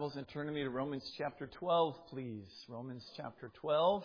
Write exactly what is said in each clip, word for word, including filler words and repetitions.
Bibles and turn to me to Romans chapter twelve, please. Romans chapter twelve.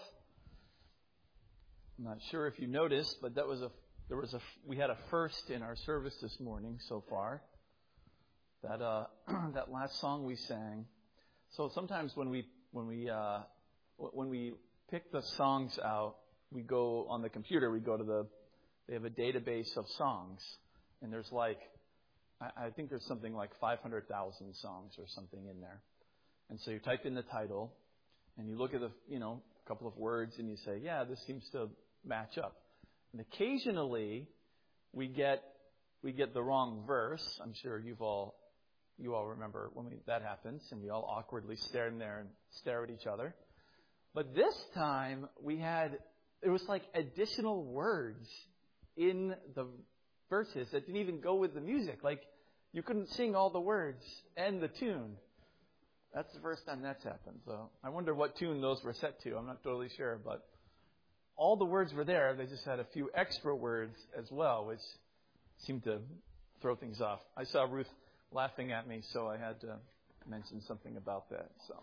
I'm not sure if you noticed, but that was a there was a we had a first in our service this morning so far. That uh that last song we sang. So sometimes when we when we uh when we pick the songs out, we go on the computer. We go to the they have a database of songs, and there's like I think there's something like five hundred thousand songs or something in there. And so you type in the title and you look at the, you know, a couple of words and you say, yeah, this seems to match up. And occasionally we get, we get the wrong verse. I'm sure you've all, you all remember when we, that happens and we all awkwardly stare in there and stare at each other. But this time we had, it was like additional words in the verses that didn't even go with the music. Like, you couldn't sing all the words and the tune. That's the first time that's happened. So I wonder what tune those were set to. I'm not totally sure. But all the words were there. They just had a few extra words as well, which seemed to throw things off. I saw Ruth laughing at me, so I had to mention something about that. So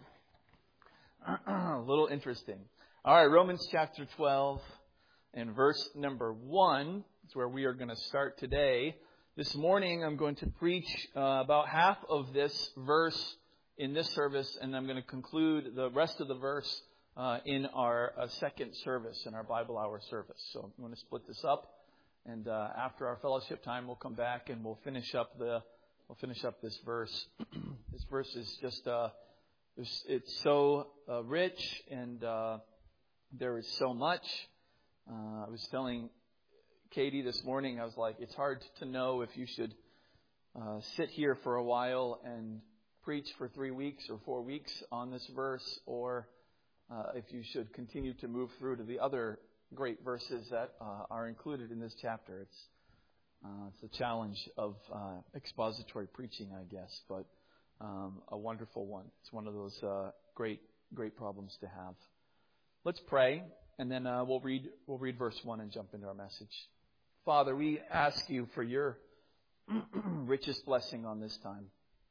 a little interesting. All right, Romans chapter twelve and verse number one. That's where we are going to start today. This morning I'm going to preach uh, about half of this verse in this service, and I'm going to conclude the rest of the verse uh, in our uh, second service, in our Bible Hour service. So I'm going to split this up, and uh, after our fellowship time we'll come back and we'll finish up the we'll finish up this verse. This verse is just uh, it's, it's so uh, rich, and uh, there is so much. Uh, I was telling Katie this morning, I was like, it's hard to know if you should uh, sit here for a while and preach for three weeks or four weeks on this verse, or uh, if you should continue to move through to the other great verses that uh, are included in this chapter. It's uh, it's a challenge of uh, expository preaching, I guess, but um, a wonderful one. It's one of those uh, great great problems to have. Let's pray, and then uh, we'll read we'll read verse one and jump into our message. Father, we ask you for your richest blessing on this time.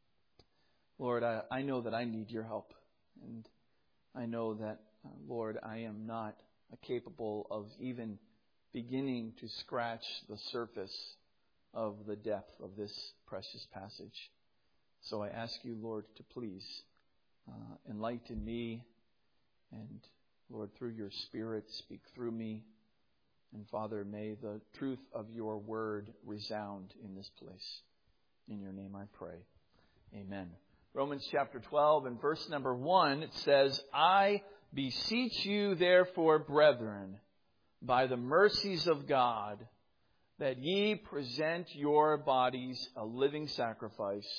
Lord, I, I know that I need your help. And I know that, uh, Lord, I am not uh, capable of even beginning to scratch the surface of the depth of this precious passage. So I ask you, Lord, to please uh, enlighten me. And, Lord, through your Spirit, speak through me. And Father, may the truth of your word resound in this place. In your name I pray. Amen. Romans chapter twelve and verse number one, it says, I beseech you therefore, brethren, by the mercies of God, that ye present your bodies a living sacrifice,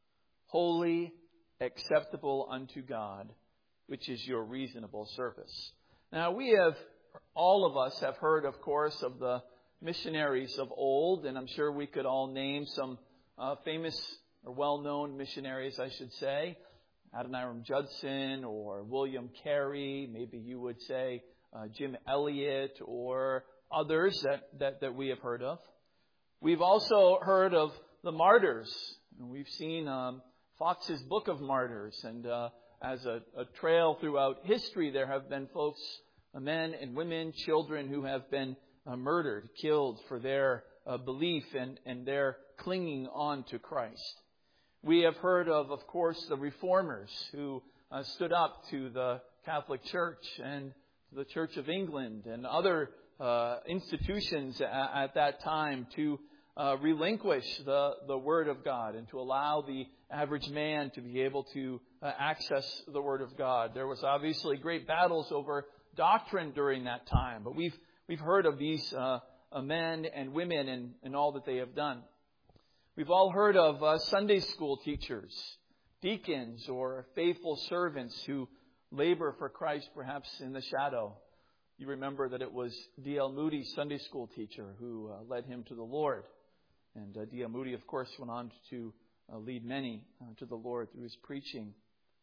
holy, acceptable unto God, which is your reasonable service. Now we have All of us have heard, of course, of the missionaries of old, and I'm sure we could all name some uh, famous or well-known missionaries, I should say. Adoniram Judson or William Carey, maybe you would say uh, Jim Elliot or others that, that, that we have heard of. We've also heard of the martyrs. We've seen um, Fox's Book of Martyrs, and uh, as a, a trail throughout history, there have been folks, men and women, children who have been uh, murdered, killed for their uh, belief and, and their clinging on to Christ. We have heard of, of course, the reformers who uh, stood up to the Catholic Church and to the Church of England and other uh, institutions at, at that time to uh, relinquish the, the Word of God and to allow the average man to be able to uh, access the Word of God. There was obviously great battles over doctrine during that time, but we've we've heard of these uh, uh, men and women and, and all that they have done. We've all heard of uh, Sunday school teachers, deacons, or faithful servants who labor for Christ, perhaps in the shadow. You remember that it was D L Moody, Sunday school teacher, who uh, led him to the Lord, and uh, D L Moody, of course, went on to uh, lead many uh, to the Lord through his preaching.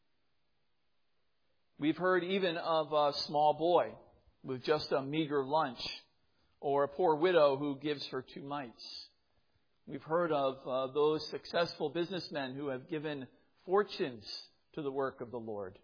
We've heard even of a small boy with just a meager lunch, or a poor widow who gives her two mites. We've heard of uh, those successful businessmen who have given fortunes to the work of the Lord.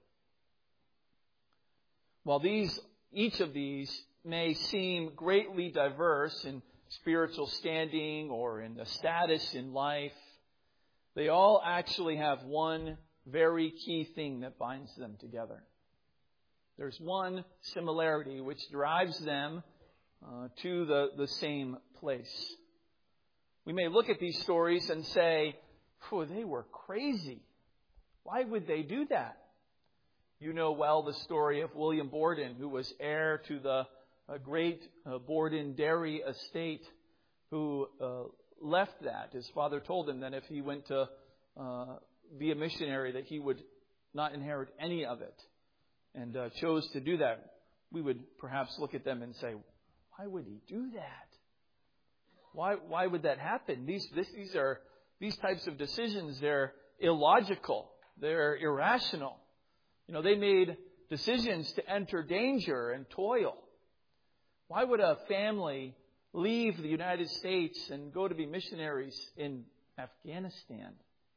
While these, each of these may seem greatly diverse in spiritual standing or in the status in life, they all actually have one very key thing that binds them together. There's one similarity which drives them uh, to the, the same place. We may look at these stories and say, "Phew, they were crazy. Why would they do that?" You know well the story of William Borden, who was heir to the uh, great uh, Borden dairy estate, who uh, left that. His father told him that if he went to uh, be a missionary, that he would not inherit any of it, and uh, chose to do that. We would perhaps look at them and say, "Why would he do that? Why why would that happen?" These this, these are these types of decisions. They're illogical. They're irrational. You know, they made decisions to enter danger and toil. Why would a family leave the United States and go to be missionaries in Afghanistan?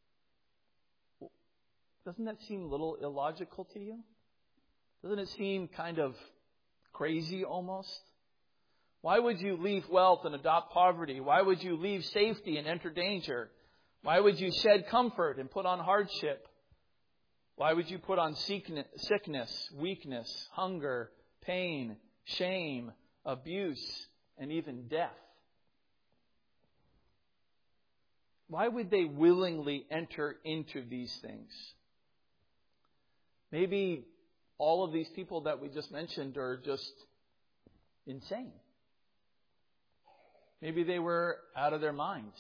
Doesn't that seem a little illogical to you? Doesn't it seem kind of crazy almost? Why would you leave wealth and adopt poverty? Why would you leave safety and enter danger? Why would you shed comfort and put on hardship? Why would you put on sickness, weakness, hunger, pain, shame, abuse, and even death? Why would they willingly enter into these things? Maybe all of these people that we just mentioned are just insane. Maybe they were out of their minds.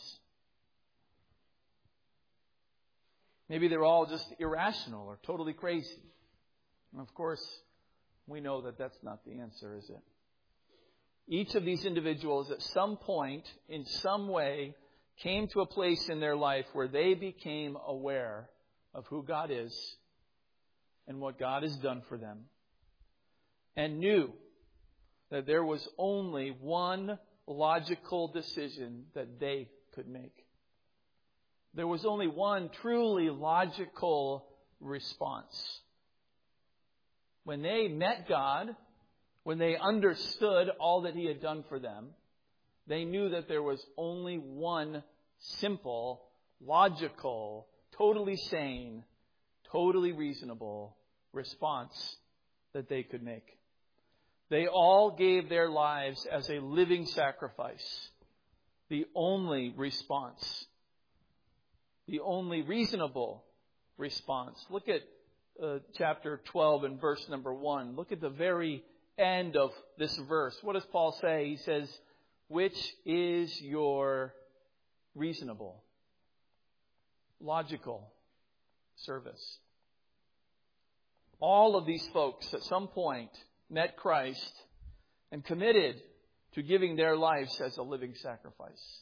Maybe they're all just irrational or totally crazy. And of course, we know that that's not the answer, is it? Each of these individuals at some point, in some way, came to a place in their life where they became aware of who God is and what God has done for them, and knew that there was only one logical decision that they could make. There was only one truly logical response. When they met God, when they understood all that He had done for them, they knew that there was only one simple, logical, totally sane, totally reasonable response that they could make. They all gave their lives as a living sacrifice. The only response. The only reasonable response. Look at uh, chapter twelve and verse number one. Look at the very end of this verse. What does Paul say? He says, "Which is your reasonable, logical service?" All of these folks at some point met Christ and committed to giving their lives as a living sacrifice.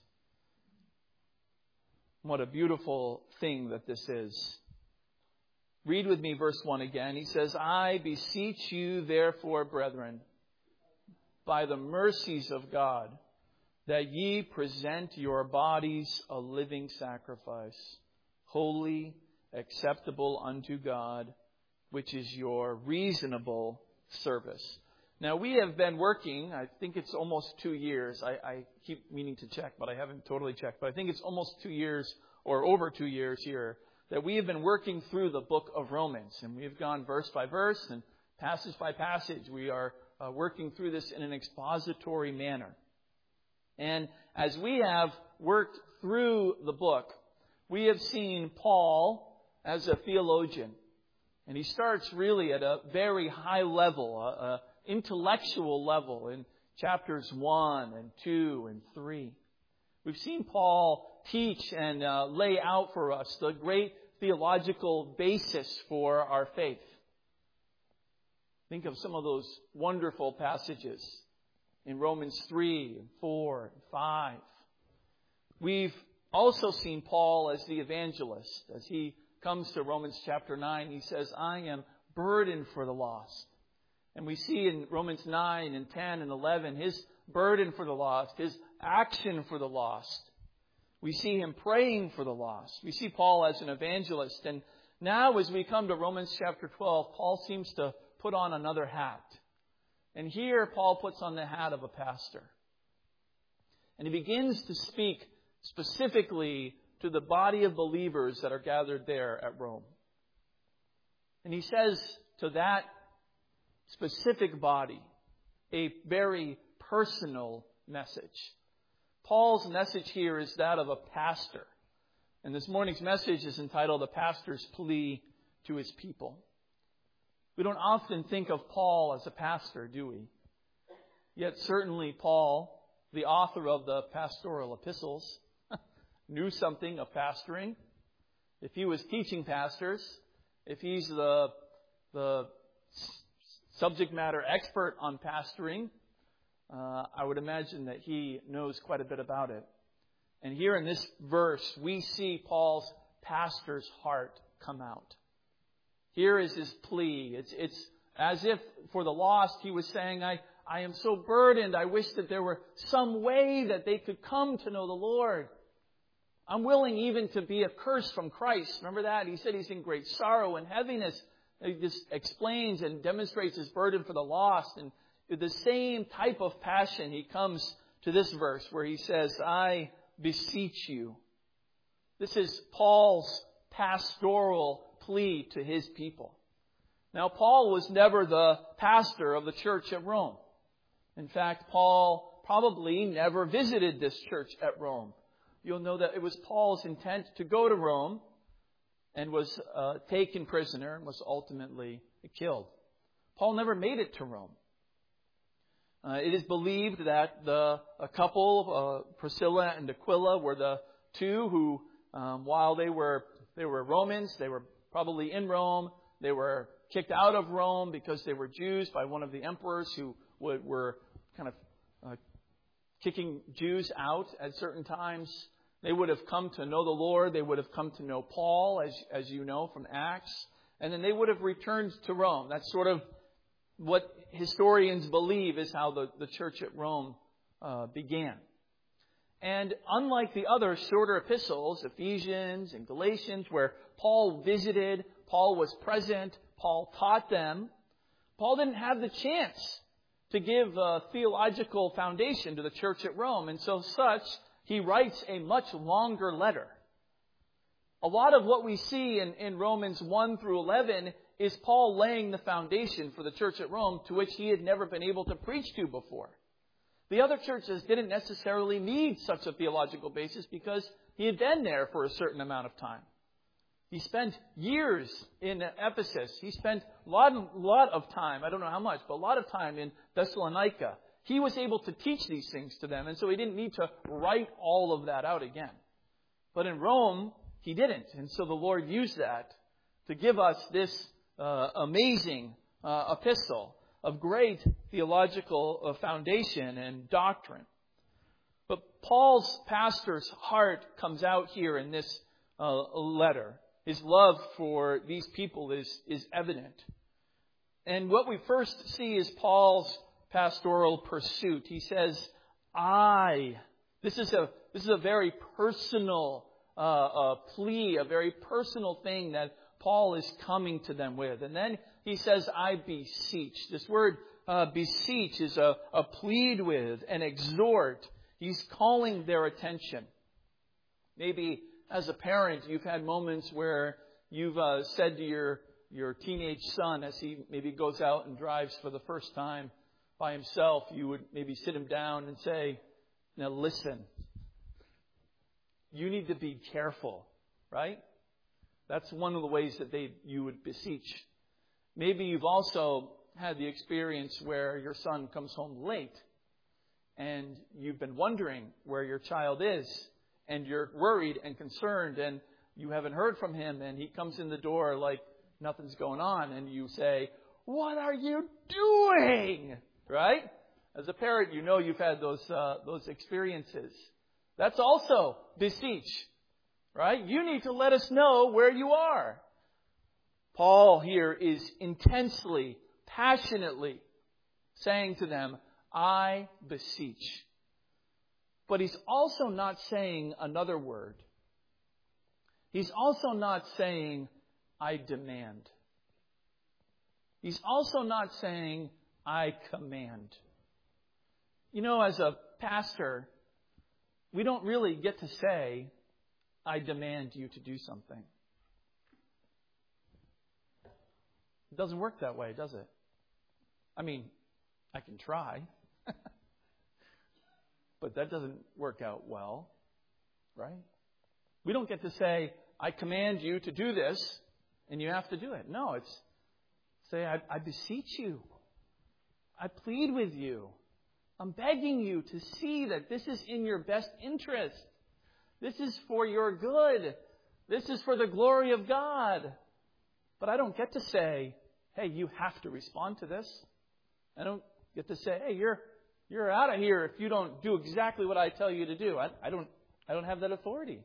What a beautiful thing that this is. Read with me verse one again. He says, "I beseech you, therefore, brethren, by the mercies of God, that ye present your bodies a living sacrifice, holy, acceptable unto God, which is your reasonable service." Now, we have been working, I think it's almost two years. I, I keep meaning to check, but I haven't totally checked. But I think it's almost two years or over two years here that we have been working through the book of Romans. And we have gone verse by verse and passage by passage. We are uh, working through this in an expository manner. And as we have worked through the book, we have seen Paul as a theologian. And he starts really at a very high level, a, a intellectual level in chapters one and two and three. We've seen Paul teach and uh, lay out for us the great theological basis for our faith. Think of some of those wonderful passages in Romans three and four and five. We've also seen Paul as the evangelist. As he comes to Romans chapter nine, he says, "I am burdened for the lost." And we see in Romans nine and ten and eleven his burden for the lost, his action for the lost. We see him praying for the lost. We see Paul as an evangelist. And Now, as we come to Romans chapter twelve, Paul seems to put on another hat. And here, Paul puts on the hat of a pastor. And he begins to speak specifically to the body of believers that are gathered there at Rome. And he says to that specific body a very personal message. Paul's message here is that of a pastor. And this morning's message is entitled "A Pastor's Plea to His People." We don't often think of Paul as a pastor, do we? Yet certainly Paul, the author of the pastoral epistles, knew something of pastoring. If he was teaching pastors, if he's the, the subject matter expert on pastoring, uh, I would imagine that he knows quite a bit about it. And here in this verse, we see Paul's pastor's heart come out. Here is his plea. It's, it's as if for the lost, he was saying, I, I am so burdened. I wish that there were some way that they could come to know the Lord. I'm willing even to be accursed from Christ. Remember that? He said he's in great sorrow and heaviness. He just explains and demonstrates his burden for the lost. And with the same type of passion, he comes to this verse where he says, I beseech you. This is Paul's pastoral plea to his people. Now, Paul was never the pastor of the church at Rome. In fact, Paul probably never visited this church at Rome. You'll know that it was Paul's intent to go to Rome and was uh, taken prisoner and was ultimately killed. Paul never made it to Rome. Uh, it is believed that the a couple, uh, Priscilla and Aquila, were the two who, um, while they were they were Romans, they were probably in Rome. They were kicked out of Rome because they were Jews by one of the emperors who would, were kind of uh, kicking Jews out at certain times. They would have come to know the Lord. They would have come to know Paul, as as you know from Acts, and then they would have returned to Rome. That's sort of what historians believe is how the, the church at Rome uh, began. And unlike the other shorter epistles, Ephesians and Galatians, where Paul visited, Paul was present, Paul taught them, Paul didn't have the chance to give a theological foundation to the church at Rome. And so such, he writes a much longer letter. A lot of what we see in, in Romans one through eleven is Paul laying the foundation for the church at Rome, to which he had never been able to preach to before. The other churches didn't necessarily need such a theological basis because he had been there for a certain amount of time. He spent years in Ephesus. He spent a lot, lot of time, I don't know how much, but a lot of time in Thessalonica. He was able to teach these things to them, and so he didn't need to write all of that out again. But in Rome, he didn't, and so the Lord used that to give us this Uh, amazing uh, epistle of great theological uh, foundation and doctrine. But Paul's pastor's heart comes out here in this uh, letter. His love for these people is, is evident. And what we first see is Paul's pastoral pursuit. He says, I. This is a, this is a very personal uh, uh, plea, a very personal thing that Paul is coming to them with. And then he says, I beseech. This word uh, beseech is a, a plead with, an exhort. He's calling their attention. Maybe as a parent, you've had moments where you've uh, said to your, your teenage son, as he maybe goes out and drives for the first time by himself, you would maybe sit him down and say, now listen, you need to be careful, right? That's one of the ways that they you would beseech. Maybe you've also had the experience where your son comes home late and you've been wondering where your child is and you're worried and concerned and you haven't heard from him and he comes in the door like nothing's going on and you say, what are you doing? Right? As a parent, you know you've had those uh, those experiences. That's also beseech. Right? You need to let us know where you are. Paul here is intensely, passionately saying to them, I beseech. But he's also not saying another word. He's also not saying, I demand. He's also not saying, I command. You know, as a pastor, we don't really get to say, I demand you to do something. It doesn't work that way, does it? I mean, I can try. But that doesn't work out well, right? We don't get to say, I command you to do this, and you have to do it. No, it's say, I, I beseech you. I plead with you. I'm begging you to see that this is in your best interest. This is for your good. This is for the glory of God. But I don't get to say, hey, you have to respond to this. I don't get to say, hey, you're you're out of here if you don't do exactly what I tell you to do. I, I don't I don't have that authority.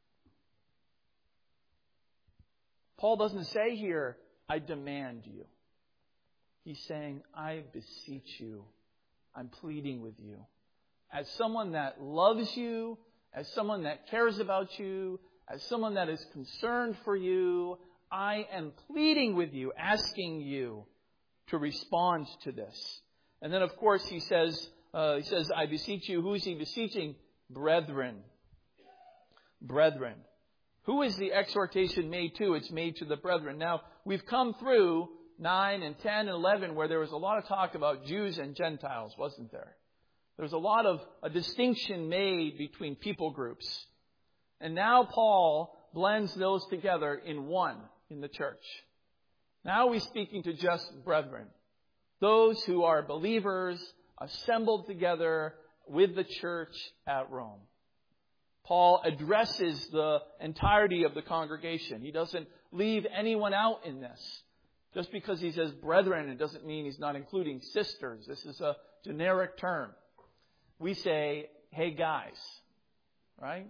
Paul doesn't say here, I demand you. He's saying, I beseech you. I'm pleading with you. As someone that loves you, as someone that cares about you, as someone that is concerned for you, I am pleading with you, asking you to respond to this. And then, of course, he says, uh, he says, I beseech you. Who is he beseeching? Brethren. Brethren. Who is the exhortation made to? It's made to the brethren. Now, we've come through nine and ten and eleven where there was a lot of talk about Jews and Gentiles, wasn't there? There was a lot of a distinction made between people groups. And now Paul blends those together in one in the church. Now he's speaking to just brethren. Those who are believers assembled together with the church at Rome. Paul addresses the entirety of the congregation. He doesn't leave anyone out in this. Just because he says brethren, it doesn't mean he's not including sisters. This is a generic term. We say, hey guys, right?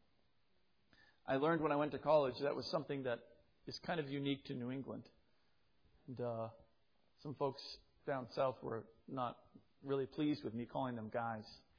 I learned when I went to college that was something that is kind of unique to New England. And uh, some folks down south were not really pleased with me calling them guys.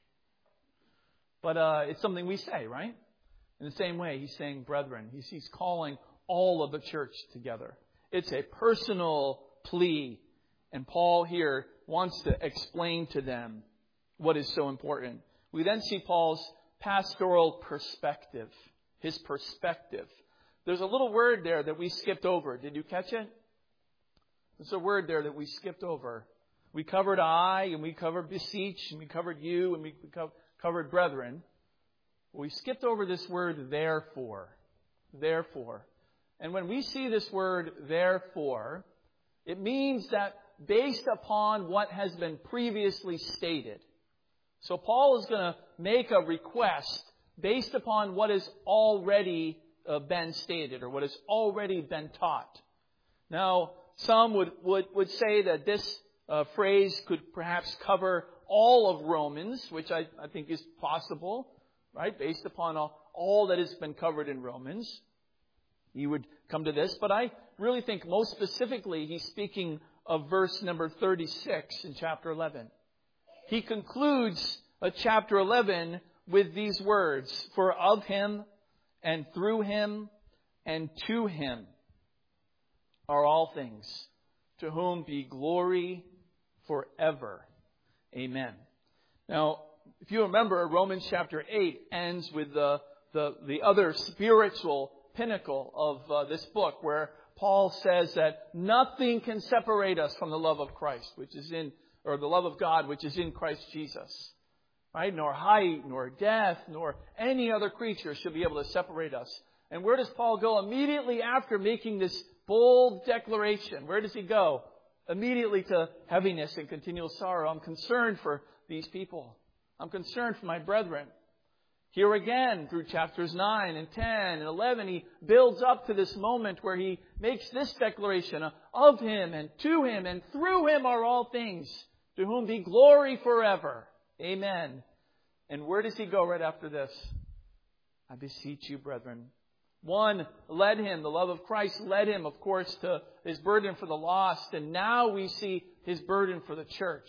But uh, it's something we say, right? In the same way, he's saying brethren. He's, he's calling all of the church together. It's a personal plea. And Paul here wants to explain to them what is so important. We then see Paul's pastoral perspective. His perspective. There's a little word there that we skipped over. Did you catch it? There's a word there that we skipped over. We covered I, and we covered beseech, and we covered you, and we covered brethren. We skipped over this word therefore. Therefore. And when we see this word therefore, it means that based upon what has been previously stated. So Paul is going to make a request based upon what has already uh, been stated or what has already been taught. Now, some would, would, would say that this uh, phrase could perhaps cover all of Romans, which I, I think is possible, right, based upon all, all that has been covered in Romans. He would come to this, but I really think most specifically he's speaking of verse number thirty-six in chapter eleven. He concludes uh, chapter eleven with these words, for of him and through him and to him are all things, to whom be glory forever. Amen. Now, if you remember, Romans chapter eight ends with the, the, the other spiritual pinnacle of uh, this book, where Paul says that nothing can separate us from the love of Christ, which is in, or the love of God, which is in Christ Jesus. Right? Nor height, nor death, nor any other creature should be able to separate us. And where does Paul go immediately after making this bold declaration? Where does he go? Immediately to heaviness and continual sorrow. I'm concerned for these people. I'm concerned for my brethren. Here again, through chapters nine and ten and eleven, he builds up to this moment where he makes this declaration of him and to him and through him are all things, to whom be glory forever. Amen. And where does he go right after this? I beseech you, brethren. One led him, the love of Christ led him, of course, to his burden for the lost. And now we see his burden for the church.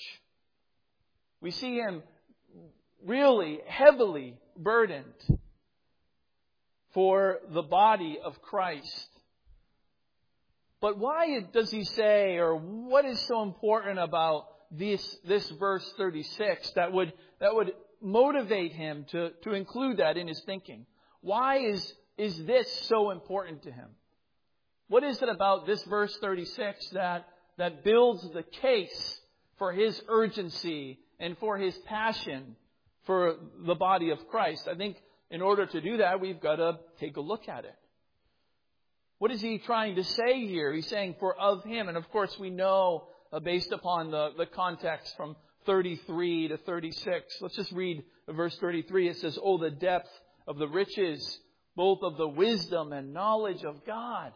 We see him really heavily burdened for the body of Christ. But why does he say, or what is so important about this this verse thirty-six that would that would motivate him to, to include that in his thinking? Why is is this so important to him? What is it about this verse thirty-six that that builds the case for his urgency and for his passion for the body of Christ? I think in order to do that, we've got to take a look at it. What is he trying to say here? He's saying, for of him. And of course, we know, uh, based upon the, the context from thirty-three to thirty-six. Let's just read verse thirty-three. It says, "Oh, the depth of the riches, both of the wisdom and knowledge of God."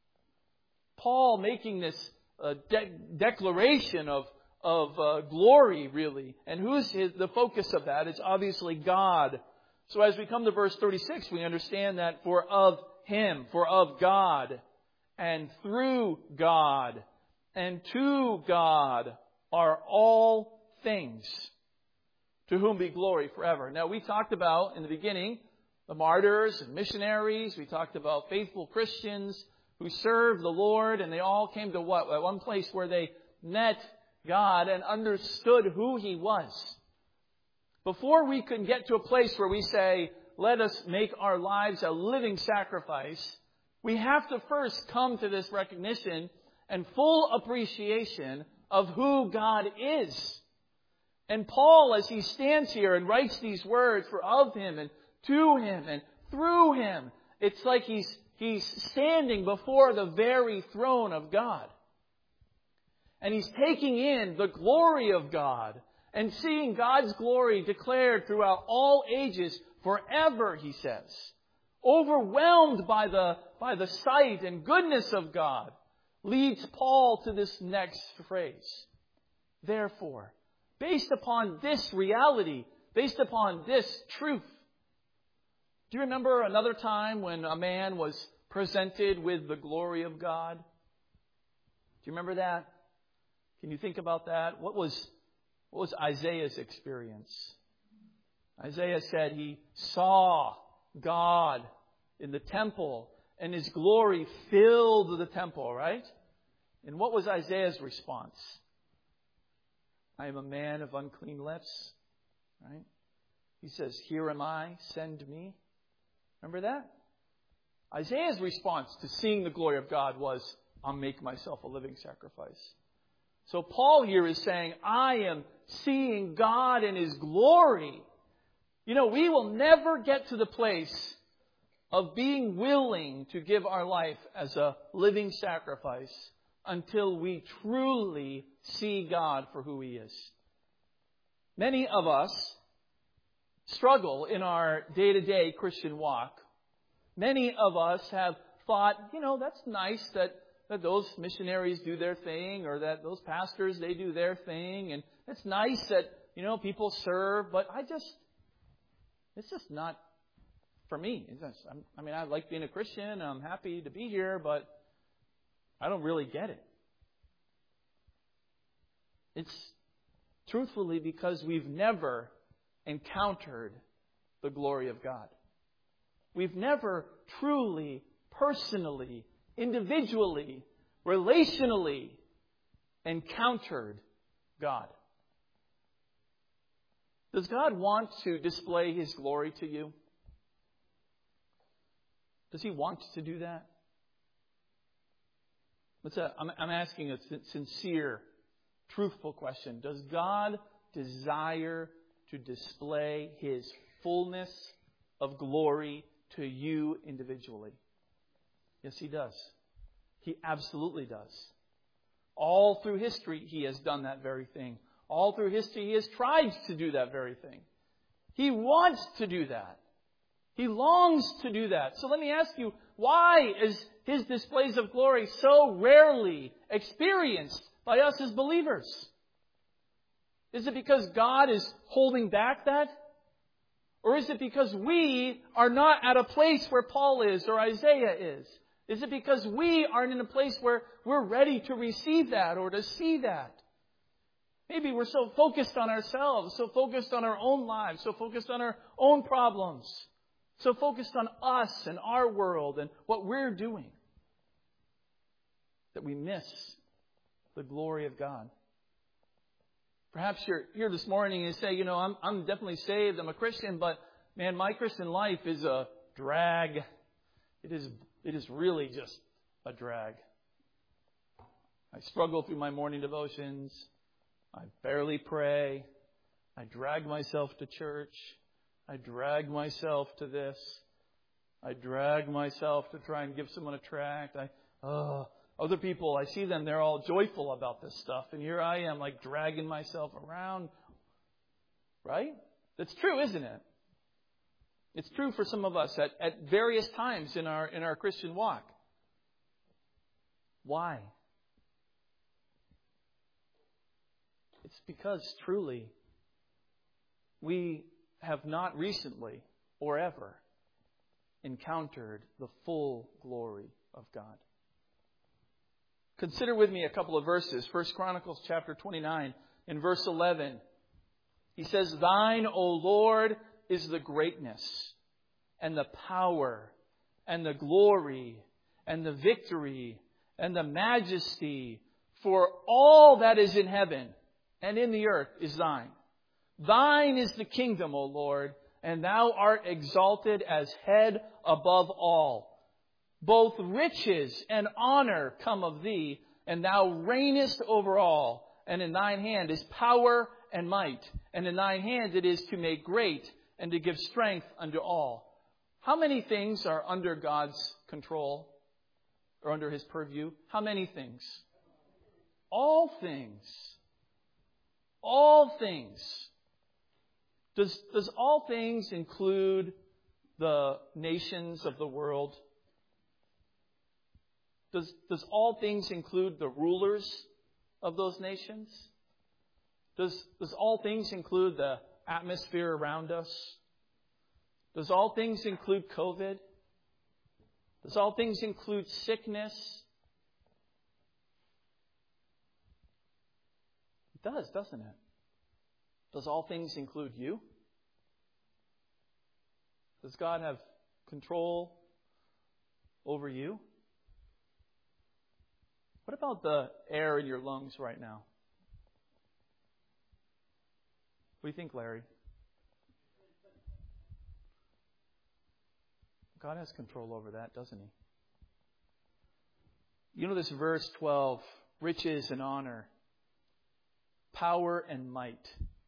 Paul making this uh, de- declaration of, of uh, glory, really. And who's his, the focus of that? It's obviously God. So as we come to verse thirty-six, we understand that for of Him, for of God, and through God, and to God are all things, to whom be glory forever. Now, we talked about, in the beginning, the martyrs and missionaries. We talked about faithful Christians who served the Lord, and they all came to what? At one place where they met God and understood who He was. Before we can get to a place where we say, let us make our lives a living sacrifice, we have to first come to this recognition and full appreciation of who God is. And Paul, as he stands here and writes these words for of Him and to Him and through Him, it's like he's, he's standing before the very throne of God. And he's taking in the glory of God and seeing God's glory declared throughout all ages forever, he says. Overwhelmed by the, by the sight and goodness of God, leads Paul to this next phrase. Therefore, based upon this reality, based upon this truth. Do you remember another time when a man was presented with the glory of God? Do you remember that? Can you think about that? What was, what was Isaiah's experience? Isaiah said he saw God in the temple and His glory filled the temple, right? And what was Isaiah's response? I am a man of unclean lips, right? He says, here am I, send me. Remember that? Isaiah's response to seeing the glory of God was, I'll make myself a living sacrifice. So Paul here is saying, I am seeing God in His glory. You know, we will never get to the place of being willing to give our life as a living sacrifice until we truly see God for who He is. Many of us struggle in our day-to-day Christian walk. Many of us have thought, you know, that's nice that, that those missionaries do their thing, or that those pastors, they do their thing. And it's nice that, you know, people serve, but I just, it's just not for me. It's just, I mean, I like being a Christian. I'm happy to be here, but I don't really get it. It's truthfully because we've never encountered the glory of God. We've never truly, personally, individually, relationally encountered God. Does God want to display His glory to you? Does He want to do that? What's a, I'm, I'm asking a sincere, truthful question. Does God desire to display His fullness of glory to you individually? Yes, He does. He absolutely does. All through history, He has done that very thing. All through history, He has tried to do that very thing. He wants to do that. He longs to do that. So let me ask you, why is His displays of glory so rarely experienced by us as believers? Is it because God is holding back that? Or is it because we are not at a place where Paul is or Isaiah is? Is it because we aren't in a place where we're ready to receive that or to see that? Maybe we're so focused on ourselves, so focused on our own lives, so focused on our own problems, so focused on us and our world and what we're doing. that we miss the glory of God. Perhaps you're here this morning and you say, you know, I'm, I'm definitely saved, I'm a Christian, but man, my Christian life is a drag. It is, it is really just a drag. I struggle through my morning devotions. I barely pray. I drag myself to church. I drag myself to this. I drag myself to try and give someone a tract. I, oh, other people, I see them, they're all joyful about this stuff. And here I am, like, dragging myself around. Right? That's true, isn't it? It's true for some of us at, at various times in our in our Christian walk. Why? It's because truly we have not recently or ever encountered the full glory of God. Consider with me a couple of verses. First Chronicles chapter twenty-nine in verse eleven. He says, "Thine, O Lord, is the greatness and the power and the glory and the victory and the majesty, for all that is in heaven and in the earth is thine. Thine is the kingdom, O Lord, and thou art exalted as head above all. Both riches and honor come of thee, and thou reignest over all. And in thine hand is power and might, and in thine hand it is to make great and to give strength unto all." How many things are under God's control or under His purview? How many things? All things. All things. Does, does all things include the nations of the world? Does, does all things include the rulers of those nations? Does, does all things include the atmosphere around us? Does all things include COVID? Does all things include sickness? It does, doesn't it? Does all things include you? Does God have control over you? What about the air in your lungs right now? What do you think, Larry? God has control over that, doesn't He? You know this verse twelve, riches and honor, power and might.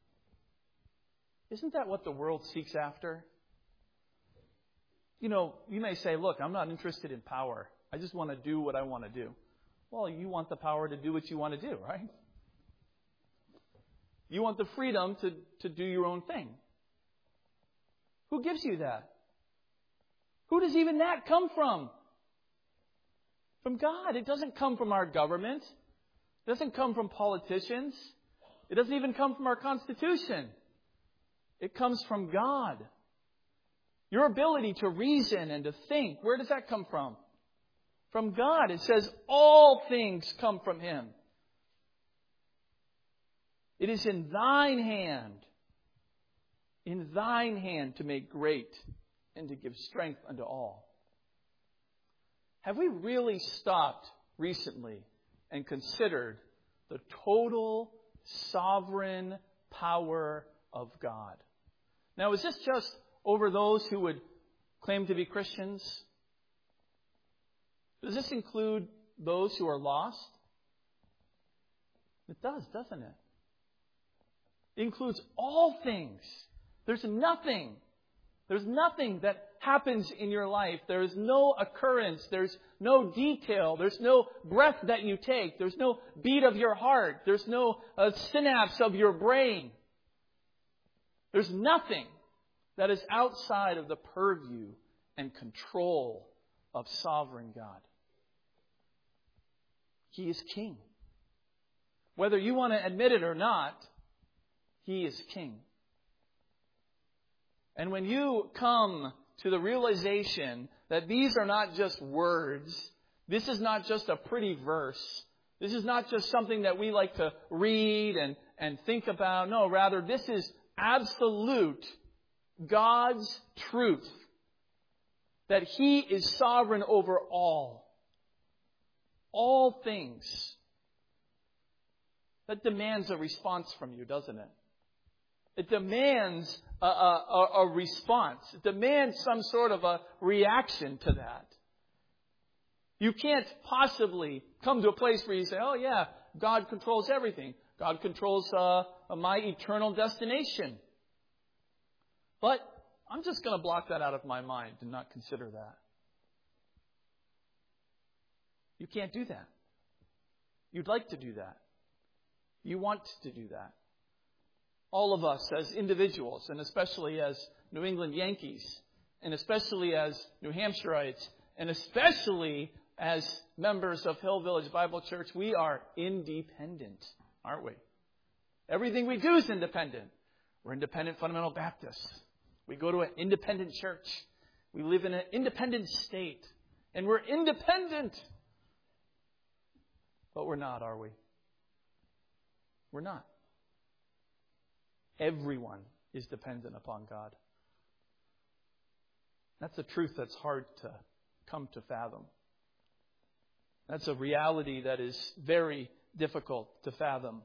Isn't that what the world seeks after? You know, you may say, look, I'm not interested in power. I just want to do what I want to do. Well, you want the power to do what you want to do, right? You want the freedom to, to do your own thing. Who gives you that? Who does even that come from? From God. It doesn't come from our government. It doesn't come from politicians. It doesn't even come from our Constitution. It comes from God. Your ability to reason and to think, where does that come from? From God. It says all things come from Him. It is in thine hand, in thine hand to make great and to give strength unto all. Have we really stopped recently and considered the total sovereign power of God? Now, is this just over those who would claim to be Christians? Does this include those who are lost? It does, doesn't it? It includes all things. There's nothing. There's nothing that happens in your life. There's no occurrence. There's no detail. There's no breath that you take. There's no beat of your heart. There's no uh, synapse of your brain. There's nothing that is outside of the purview and control of sovereign God. He is King. Whether you want to admit it or not, He is King. And when you come to the realization that these are not just words, this is not just a pretty verse, this is not just something that we like to read and, and think about. No, rather, this is absolute God's truth. That He is sovereign over all. all things. That demands a response from you, doesn't it? It demands a, a, a response. It demands some sort of a reaction to that. You can't possibly come to a place where you say, oh yeah, God controls everything. God controls uh, my eternal destination. But I'm just going to block that out of my mind and not consider that. You can't do that. You'd like to do that. You want to do that. All of us as individuals, and especially as New England Yankees, and especially as New Hampshireites, and especially as members of Hill Village Bible Church, we are independent, aren't we? Everything we do is independent. We're independent fundamental Baptists. We go to an independent church. We live in an independent state. And we're independent. But we're not, are we? We're not. Everyone is dependent upon God. That's a truth that's hard to come to fathom. That's a reality that is very difficult to fathom.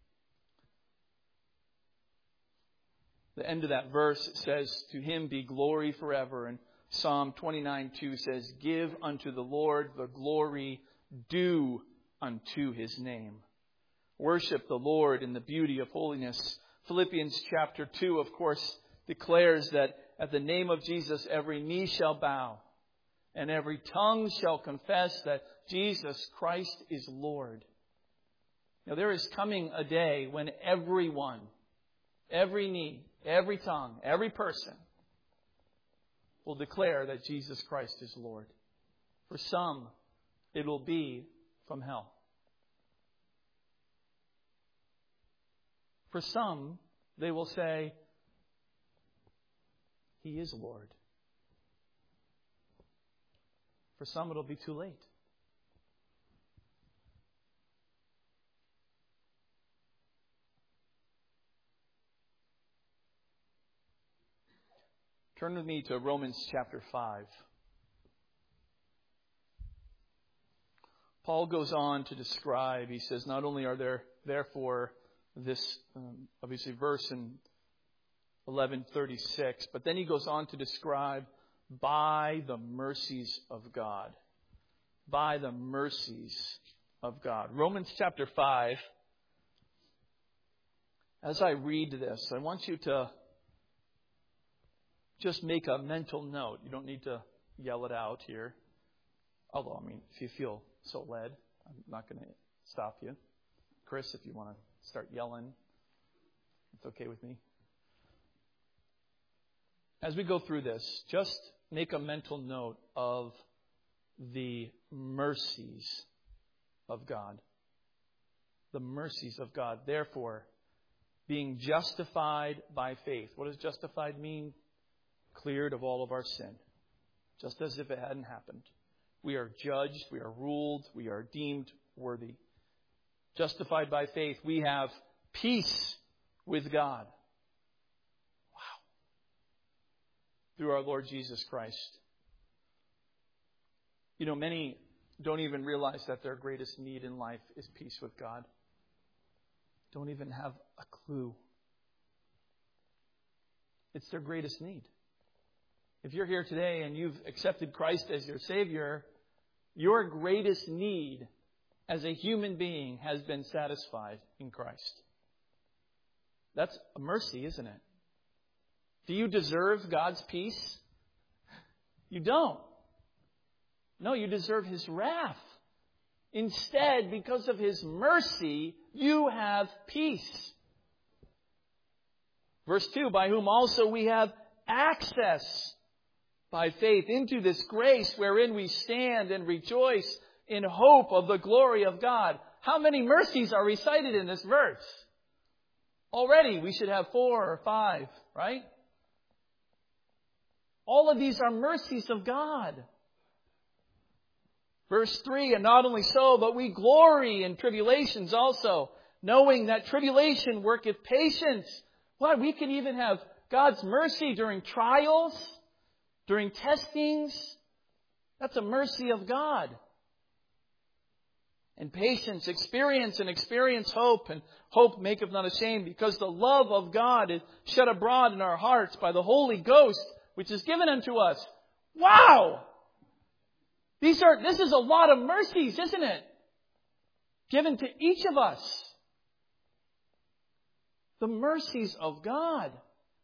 The end of that verse says, to Him be glory forever. And Psalm twenty-nine two says, give unto the Lord the glory due unto His name. Worship the Lord in the beauty of holiness. Philippians chapter two, of course, declares that at the name of Jesus every knee shall bow and every tongue shall confess that Jesus Christ is Lord. Now there is coming a day when everyone, every knee, every tongue, every person will declare that Jesus Christ is Lord. For some, it will be from hell. For some, they will say, He is Lord. For some, it'll be too late. Turn with me to Romans chapter five. Paul goes on to describe, he says, not only are there, therefore, this um, obviously verse in eleven thirty-six, but then he goes on to describe by the mercies of God. By the mercies of God. Romans chapter five. As I read this, I want you to just make a mental note. You don't need to yell it out here. Although, I mean, if you feel so led, I'm not going to stop you. Chris, if you want to start yelling, it's okay with me. As we go through this, just make a mental note of the mercies of God. The mercies of God. Therefore, being justified by faith. What does justified mean? Cleared of all of our sin. Just as if it hadn't happened. We are judged, we are ruled, we are deemed worthy. Justified by faith, we have peace with God. Wow. Through our Lord Jesus Christ. You know, many don't even realize that their greatest need in life is peace with God. Don't even have a clue. It's their greatest need. If you're here today and you've accepted Christ as your Savior, your greatest need as a human being has been satisfied in Christ. That's a mercy, isn't it? Do you deserve God's peace? You don't. No, you deserve His wrath. Instead, because of His mercy, you have peace. Verse two, by whom also we have access by faith into this grace wherein we stand and rejoice in hope of the glory of God. How many mercies are recited in this verse? Already we should have four or five, right? All of these are mercies of God. Verse three, and not only so, but we glory in tribulations also, knowing that tribulation worketh patience. What? We can even have God's mercy during trials, during testings. That's a mercy of God. and patience, experience and experience hope, and hope maketh not ashamed, because the love of God is shed abroad in our hearts by the Holy Ghost, which is given unto us. Wow! These are, this is a lot of mercies, isn't it? Given to each of us. The mercies of God.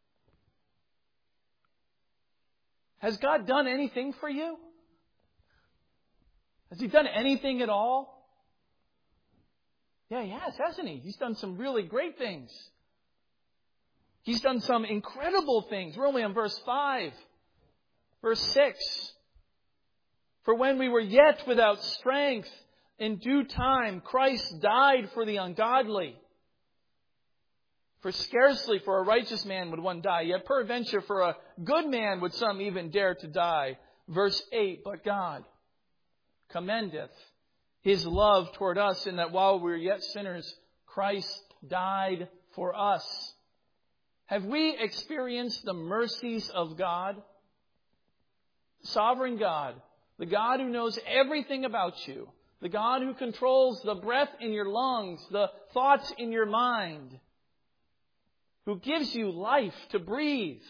Has God done anything for you? Has He done anything at all? Yeah, He has, hasn't He? He's done some really great things. He's done some incredible things. We're only on verse five. Verse six. For when we were yet without strength, in due time Christ died for the ungodly. For scarcely for a righteous man would one die, yet peradventure for a good man would some even dare to die. Verse eight, but God commendeth His love toward us, in that while we were yet sinners, Christ died for us. Have we experienced the mercies of God? Sovereign God, the God who knows everything about you, the God who controls the breath in your lungs, the thoughts in your mind, who gives you life to breathe,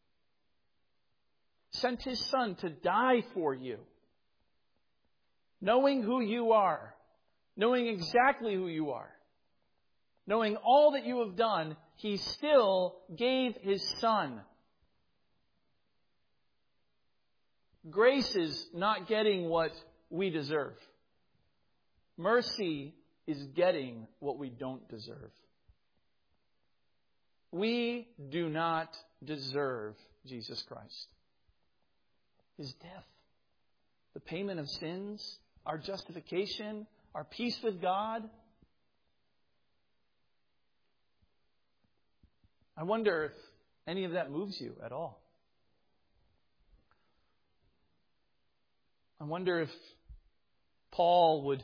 sent His Son to die for you. Knowing who you are, knowing exactly who you are, knowing all that you have done, He still gave His Son. Grace is not getting what we deserve. Mercy is getting what we don't deserve. We do not deserve Jesus Christ. His death, the payment of sins, our justification, our peace with God. I wonder if any of that moves you at all. I wonder if Paul would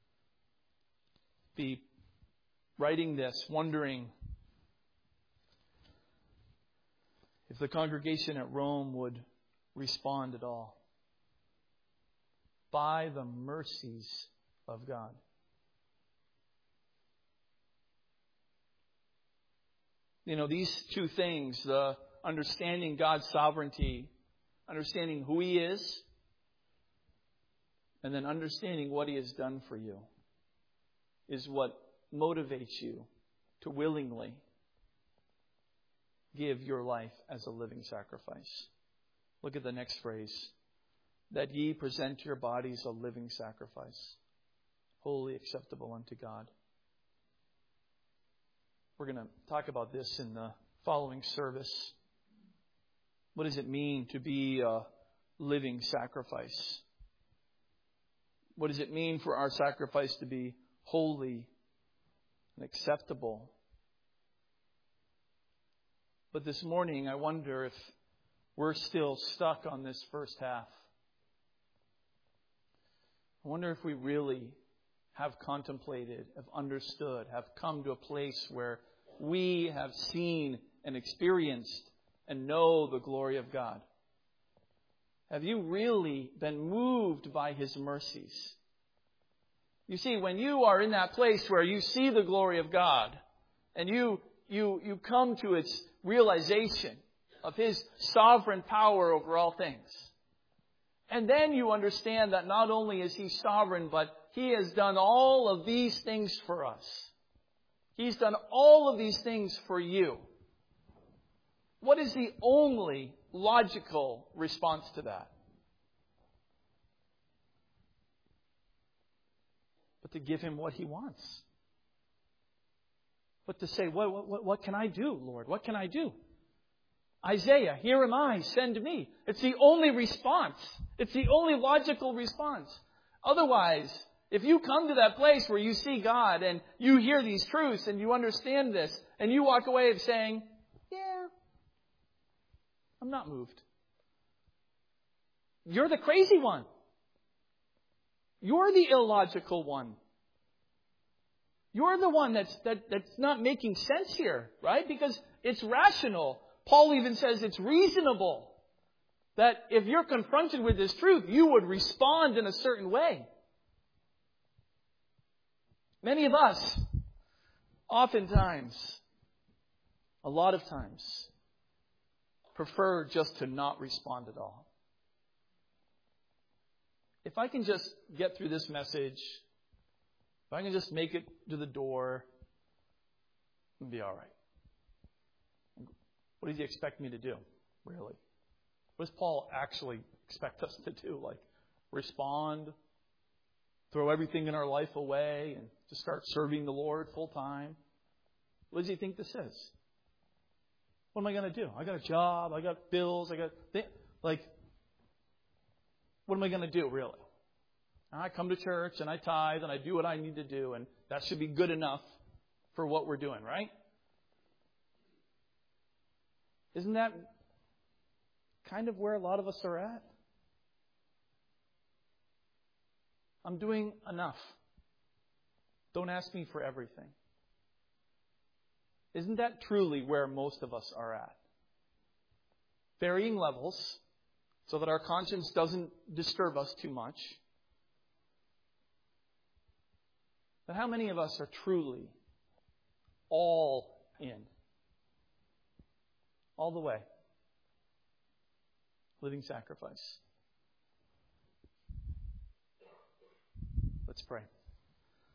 be writing this, wondering if the congregation at Rome would respond at all. By the mercies of God. You know, these two things, the understanding God's sovereignty, understanding who He is, and then understanding what He has done for you, is what motivates you to willingly give your life as a living sacrifice. Look at the next phrase. That ye present your bodies a living sacrifice, wholly acceptable unto God. We're going to talk about this in the following service. What does it mean to be a living sacrifice? What does it mean for our sacrifice to be holy and acceptable? But this morning, I wonder if we're still stuck on this first half. I wonder if we really have contemplated, have understood, have come to a place where we have seen and experienced and know the glory of God. Have you really been moved by His mercies? You see, when you are in that place where you see the glory of God and you, you, you come to its realization of His sovereign power over all things, and then you understand that not only is He sovereign, but He has done all of these things for us. He's done all of these things for you. What is the only logical response to that? But to give Him what He wants. But to say, what, what, what can I do, Lord? What can I do? Isaiah, here am I, send me. It's the only response. It's the only logical response. Otherwise, if you come to that place where you see God and you hear these truths and you understand this and you walk away saying, yeah, I'm not moved. You're the crazy one. You're the illogical one. You're the one that's, that, that's not making sense here, right? Because it's rational. Paul even says it's reasonable that if you're confronted with this truth, you would respond in a certain way. Many of us, oftentimes, a lot of times, prefer just to not respond at all. If I can just get through this message, if I can just make it to the door, it'll be all right. What does he expect me to do, really? What does Paul actually expect us to do? Like, respond, throw everything in our life away, and just start serving the Lord full time? What does he think this is? What am I going to do? I got a job, I got bills, I got th- like, what am I going to do, really? I come to church and I tithe and I do what I need to do, and that should be good enough for what we're doing, right? Isn't that kind of where a lot of us are at? I'm doing enough. Don't ask me for everything. Isn't that truly where most of us are at? Varying levels, so that our conscience doesn't disturb us too much. But how many of us are truly all in? All the way. Living sacrifice. Let's pray.